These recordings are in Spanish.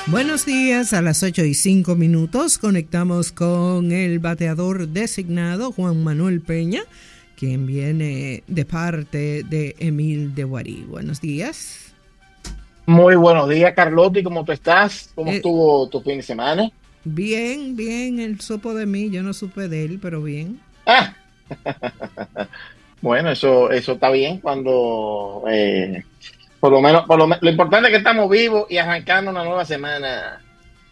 Buenos días, a las 8:05 conectamos con el bateador designado Juan Manuel Peña, quien viene de parte de Emil de Guarí. Buenos días. Muy buenos días, Carlotti, ¿cómo tú estás? ¿Cómo estuvo tu fin de semana? Bien, bien, él supo de mí, yo no supe de él, pero bien. Ah, bueno, eso está bien cuando, lo importante es que estamos vivos y arrancando una nueva semana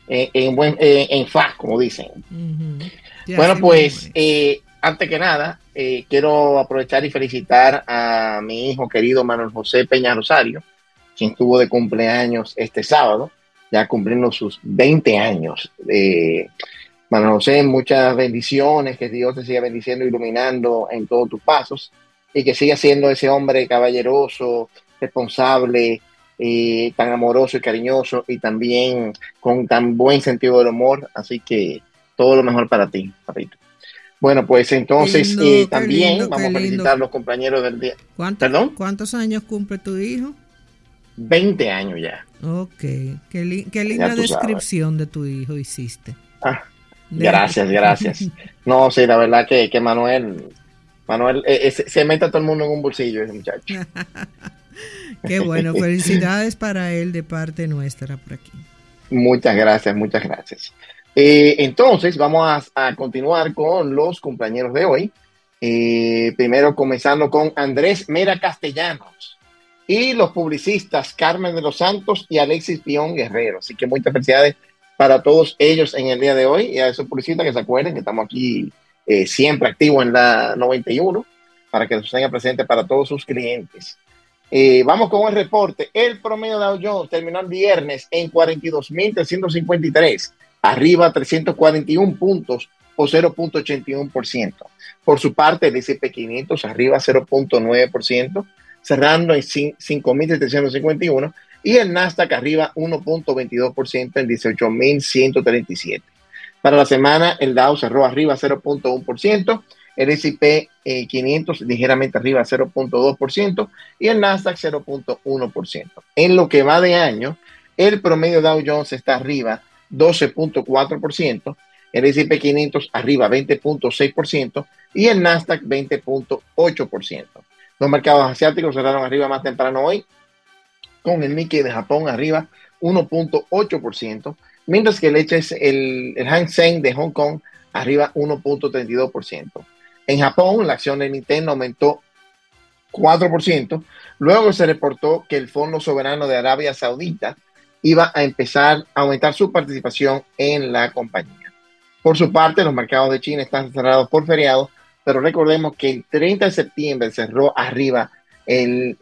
en faz, como dicen. Uh-huh. Bueno, pues, antes que nada, quiero aprovechar y felicitar a mi hijo querido Manuel José Peña Rosario, quien estuvo de cumpleaños este sábado, ya cumpliendo sus 20 años. Manuel José, muchas bendiciones, que Dios te siga bendiciendo, iluminando en todos tus pasos, y que siga siendo ese hombre caballeroso, responsable, tan amoroso y cariñoso, y también con tan buen sentido del humor. Así que todo lo mejor para ti, papito. Bueno, pues entonces también vamos a felicitar a los compañeros del día. ¿Perdón? ¿Cuántos años cumple tu hijo? 20 años ya. Ok, qué linda descripción de tu hijo hiciste. Gracias. No, sí, la verdad que Manuel se mete a todo el mundo en un bolsillo, ese muchacho. Qué bueno, felicidades para él de parte nuestra por aquí. Muchas gracias. Entonces, vamos a continuar con los compañeros de hoy. Primero comenzando con Andrés Mera Castellanos y los publicistas Carmen de los Santos y Alexis Pion Guerrero. Así que muchas felicidades para todos ellos en el día de hoy, y a esos publicistas que se acuerden que estamos aquí siempre activos en la 91 para que los tengan presente para todos sus clientes. Vamos con el reporte. El promedio de Dow Jones terminó el viernes en 42.353, arriba 341 puntos o 0.81%. Por su parte, el S&P 500 arriba 0.9%, cerrando en 5.751, y el Nasdaq arriba 1.22% en 18.137. Para la semana, el Dow cerró arriba 0.1%, el S&P 500 ligeramente arriba 0.2% y el Nasdaq 0.1%. En lo que va de año, el promedio Dow Jones está arriba 12.4%, el S&P 500 arriba 20.6% y el Nasdaq 20.8%. Los mercados asiáticos cerraron arriba más temprano hoy, con el Nikkei de Japón arriba 1.8%, mientras que el Hang Seng de Hong Kong arriba 1.32%. En Japón, la acción de Nintendo aumentó 4%, luego se reportó que el Fondo Soberano de Arabia Saudita iba a empezar a aumentar su participación en la compañía. Por su parte, los mercados de China están cerrados por feriado, pero recordemos que el 30 de septiembre cerró arriba el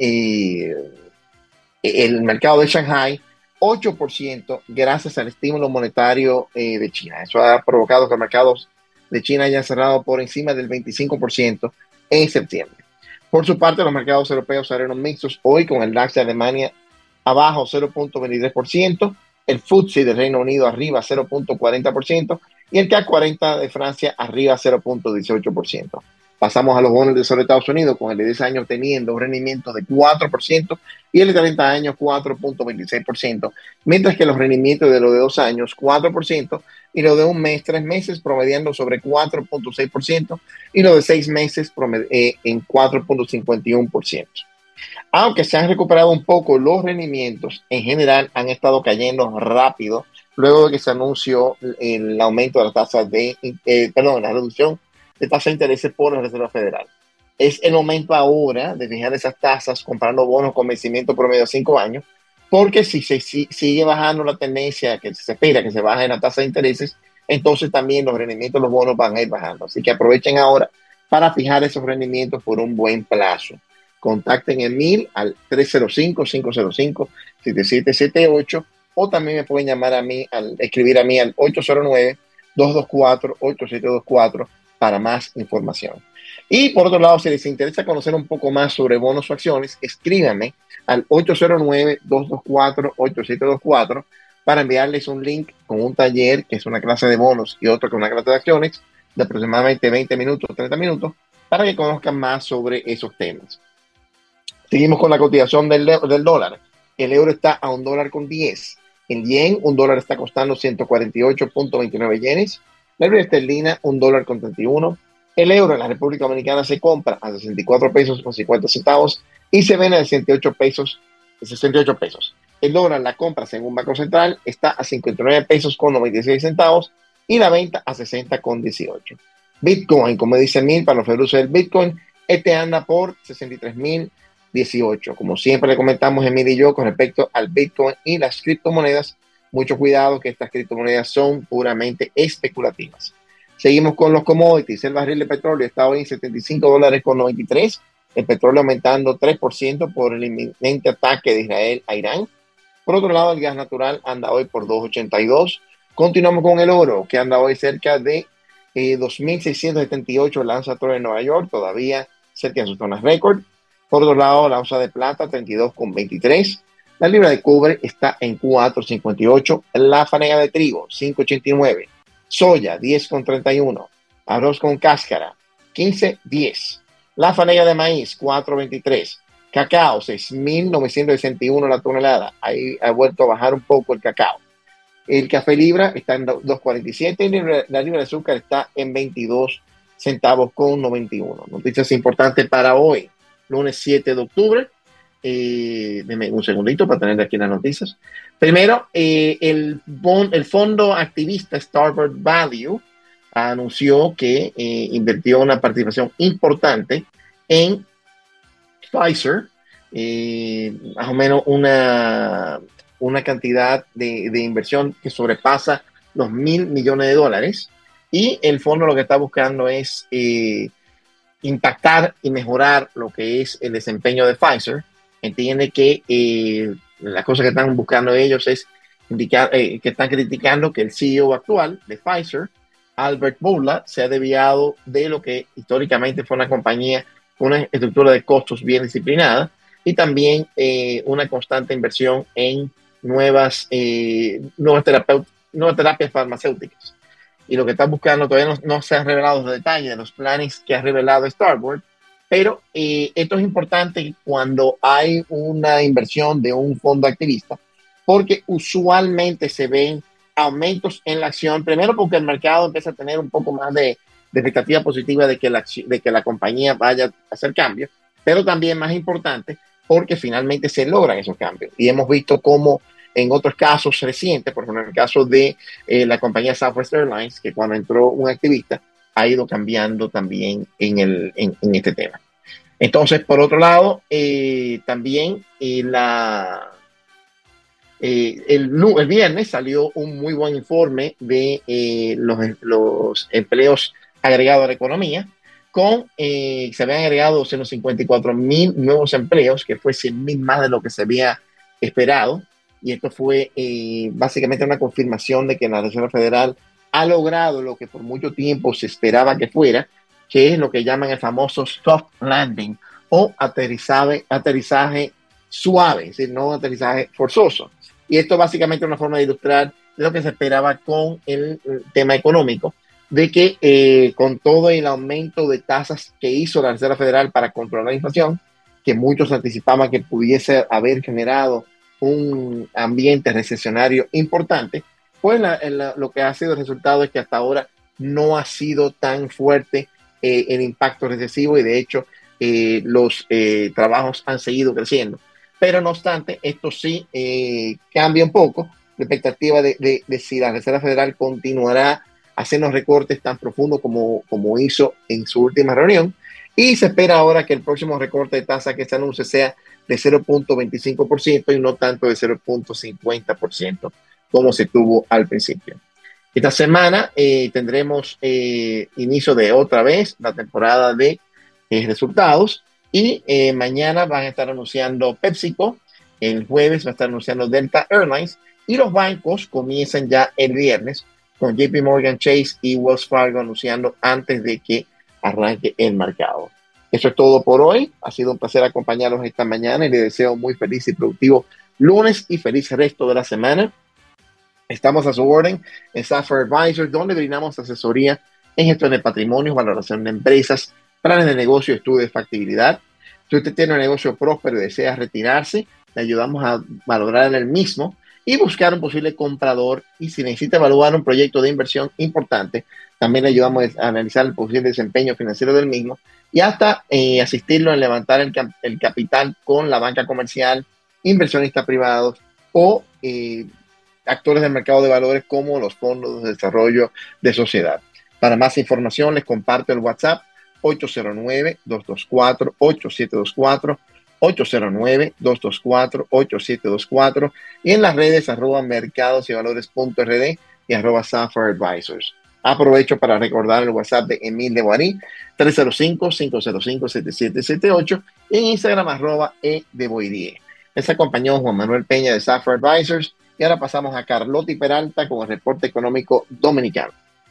mercado de Shanghai 8% gracias al estímulo monetario de China. Eso ha provocado que los mercados de China hayan cerrado por encima del 25% en septiembre. Por su parte, los mercados europeos salieron mixtos hoy, con el DAX de Alemania abajo 0.23%, el FTSE del Reino Unido arriba 0.40% y el CAC 40 de Francia arriba 0.18%. Pasamos a los bonos de sobre Estados Unidos, con el de 10 años teniendo un rendimiento de 4% y el de 30 años 4.26%, mientras que los rendimientos de los de 2 años 4% y los de un mes, 3 meses promediando sobre 4.6% y los de 6 meses en 4.51%. Aunque se han recuperado un poco los rendimientos, en general han estado cayendo rápido luego de que se anunció el aumento de las tasas la reducción de tasa de interés por la Reserva Federal. Es el momento ahora de fijar esas tasas comprando bonos con vencimiento promedio de 5 años, porque si se sigue bajando la tendencia, que se espera que se baje la tasa de intereses, entonces también los rendimientos de los bonos van a ir bajando. Así que aprovechen ahora para fijar esos rendimientos por un buen plazo. Contacten en Emil al 305-505-7778 o también me pueden llamar a mí, escribir a mí al 809-224-8724 para más información. Y por otro lado, si les interesa conocer un poco más sobre bonos o acciones, escríbanme al 809-224-8724 para enviarles un link con un taller que es una clase de bonos y otro que es una clase de acciones de aproximadamente 20 minutos, 30 minutos, para que conozcan más sobre esos temas. Seguimos con la cotización del dólar. El euro está a $1.10. El yen, un dólar está costando 148.29 yenes. La libra esterlina, un dólar con 31. El euro en la República Dominicana se compra a 64 pesos con 50 centavos y se vende a 68 pesos. El dólar, la compra según Banco Central, está a 59 pesos con 96 centavos y la venta a 60 con 18. Bitcoin, como dice Mil, para los februces del Bitcoin, este anda por 63.018. Como siempre le comentamos Emil y yo con respecto al Bitcoin y las criptomonedas, mucho cuidado que estas criptomonedas son puramente especulativas. Seguimos con los commodities. El barril de petróleo está hoy en $75.93. El petróleo aumentando 3% por el inminente ataque de Israel a Irán. Por otro lado, el gas natural anda hoy por 2.82. Continuamos con el oro, que anda hoy cerca de 2.678 el onza en Nueva York, todavía cerca de sus zonas récord. Por otro lado, la onza de plata, 32,23. La libra de cobre está en 4,58. La fanega de trigo, 5,89. Soya, 10,31. Arroz con cáscara, 15,10. La fanega de maíz, 4,23. Cacao, 6.961 la tonelada. Ahí ha vuelto a bajar un poco el cacao. El café libra está en 2,47 y la libra de azúcar está en 22 centavos con 91. Noticias importantes para hoy, lunes 7 de octubre. Deme un segundito para tener aquí las noticias. Primero, el fondo activista Starboard Value anunció que invirtió una participación importante en Pfizer, más o menos una cantidad de inversión que sobrepasa los $1.000 millones, y el fondo lo que está buscando es impactar y mejorar lo que es el desempeño de Pfizer. Entiende que la cosa que están buscando ellos es que están criticando que el CEO actual de Pfizer, Albert Bourla, se ha desviado de lo que históricamente fue una compañía con una estructura de costos bien disciplinada y también una constante inversión en nuevas terapias farmacéuticas. Y lo que están buscando todavía no se han revelado los detalles de los planes que ha revelado Starboard, pero esto es importante cuando hay una inversión de un fondo activista, porque usualmente se ven aumentos en la acción, primero porque el mercado empieza a tener un poco más de expectativa positiva de que la compañía vaya a hacer cambios, pero también más importante porque finalmente se logran esos cambios. Y hemos visto cómo en otros casos recientes, por ejemplo en el caso de la compañía Southwest Airlines, que cuando entró un activista ha ido cambiando también en este tema. Entonces, por otro lado, también el viernes salió un muy buen informe de los empleos agregados a la economía, se habían agregado 254.000 nuevos empleos, que fue 100.000 más de lo que se había esperado, y esto fue básicamente una confirmación de que la Reserva Federal ha logrado lo que por mucho tiempo se esperaba que fuera, que es lo que llaman el famoso soft landing o aterrizaje suave, es decir, no aterrizaje forzoso. Y esto básicamente es una forma de ilustrar lo que se esperaba con el tema económico, de que con todo el aumento de tasas que hizo la Reserva Federal para controlar la inflación, que muchos anticipaban que pudiese haber generado un ambiente recesionario importante, pues lo que ha sido el resultado es que hasta ahora no ha sido tan fuerte el impacto recesivo, y de hecho los trabajos han seguido creciendo. Pero no obstante, esto sí cambia un poco la expectativa de si la Reserva Federal continuará haciendo recortes tan profundos como hizo en su última reunión, y se espera ahora que el próximo recorte de tasa que se anuncie sea de 0.25% y no tanto de 0.50% como se tuvo al principio. Esta semana tendremos inicio de otra vez la temporada de resultados, y mañana van a estar anunciando PepsiCo, el jueves va a estar anunciando Delta Airlines, y los bancos comienzan ya el viernes con JP Morgan Chase y Wells Fargo anunciando antes de que arranque el mercado. Eso es todo por hoy. Ha sido un placer acompañarlos esta mañana y les deseo muy feliz y productivo lunes y feliz resto de la semana. Estamos a su orden en Sapphire Advisors, donde brindamos asesoría en gestión de patrimonio, valoración de empresas, planes de negocio, estudio de factibilidad. Si usted tiene un negocio próspero y desea retirarse, le ayudamos a valorar el mismo y buscar un posible comprador. Y si necesita evaluar un proyecto de inversión importante, también le ayudamos a analizar el posible desempeño financiero del mismo y hasta asistirlo en levantar el capital con la banca comercial, inversionistas privados o actores del mercado de valores como los fondos de desarrollo de sociedad. Para más información les comparto el WhatsApp 809-224-8724, 809-224-8724 y en las redes @mercadosyvalores.rd y @Sapphire Advisors. Aprovecho para recordar el WhatsApp de Emil de Boirí, 305-505-7778 y en Instagram @edeboirie. Les acompañó Juan Manuel Peña de Sapphire Advisors y ahora pasamos a Carlotti Peralta con el reporte económico dominicano.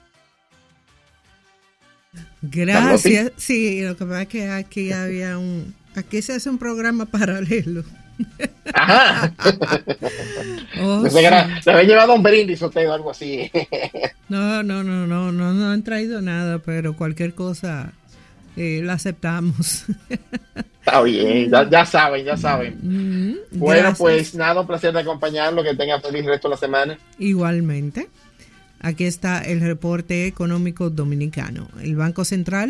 Gracias. Carlotti. Sí, lo que pasa es que aquí aquí se hace un programa paralelo. Ajá. Oh, Se había llevado un brindis usted o algo así. No han traído nada, pero cualquier cosa la aceptamos. Está bien, ya saben. Bueno, Gracias. pues nada, un placer de acompañarlo, que tenga feliz resto de la semana. Igualmente, aquí está el reporte económico dominicano. El Banco Central